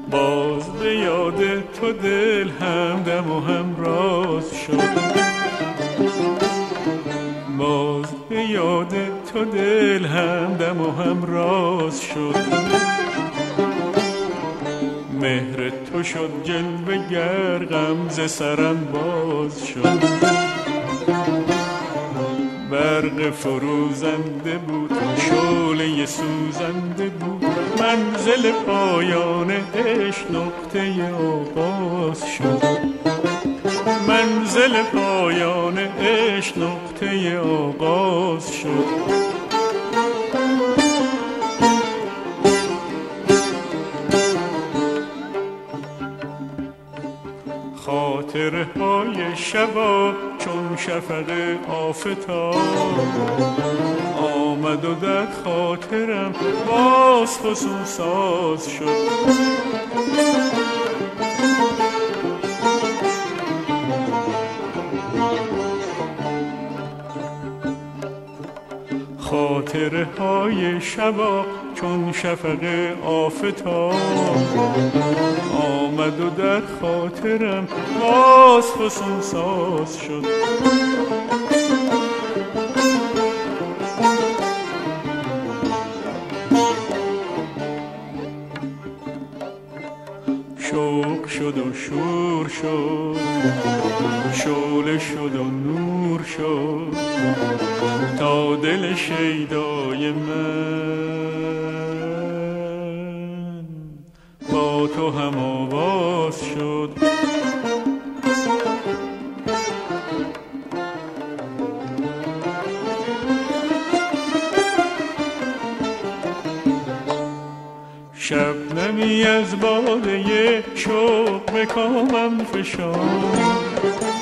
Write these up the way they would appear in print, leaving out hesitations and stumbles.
باز به یاد تو دل همدم و همراز شد. باز به یاد تو دل همدم و همراز شد. مهر تو شد جلوه گر غمزه سرم باز شد. برق فروزنده بود شعله سوزنده بود، منزل پایان عشق نقطه آغاز شد. منزل پایان عشق نقطه آغاز شد. خاطره های شبا چون شفق آفتاب آمد و در خاطرم باز فسون ساز شد. خاطره های شبا چون شفق آفتاب آمد و در خاطرم باز فسون ساز شد. شوق شد و شور شد، شعله شد و نور شد، تا دل شیدای من با تو هم آواز شد. شبنمی از باده شوق به کامم فشاند.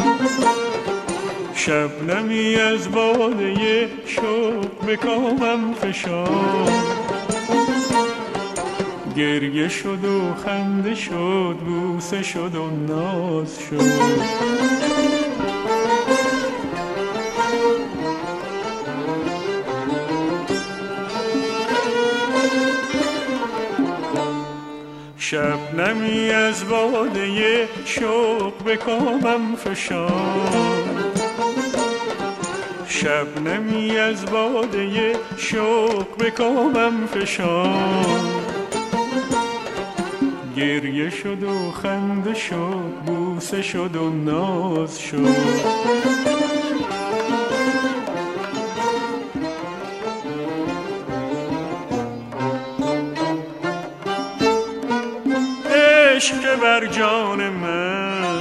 شبنمی از باده شوق به کامم فشاند. گریه شد و خنده شد، بوسه شد و ناز شد. شبنمی از باده شوق به کامم فشاند. شبنمی از باده شوق به کامم فشاند. گریه شد و خنده شد، بوسه شد و ناز شد. عشق بر جان من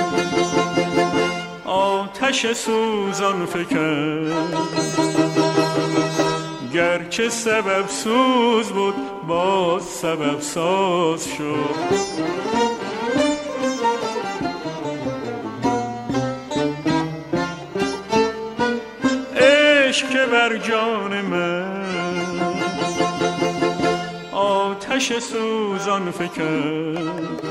آتش سوزان فکند، گرچه سبب سوز بود باز سبب ساز شد. عشق بر جان من آتش سوزان فکند،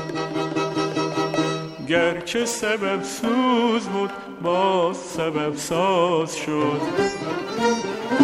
گرچه سبب سوز بود باز سبب ساز شد.